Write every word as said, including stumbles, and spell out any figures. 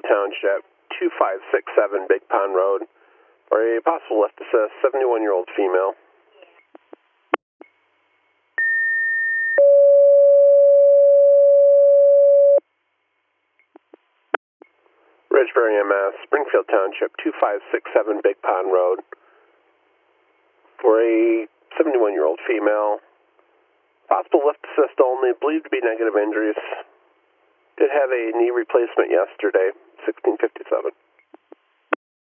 Township, two five six seven Big Pond Road, for a possible lift assist, seventy-one-year-old female. Ridgebury, M S, Springfield Township, two five six seven Big Pond Road, for a seventy-one-year-old female. Possible lift assist only, believed to be negative injuries. Did have a knee replacement yesterday, sixteen fifty-seven.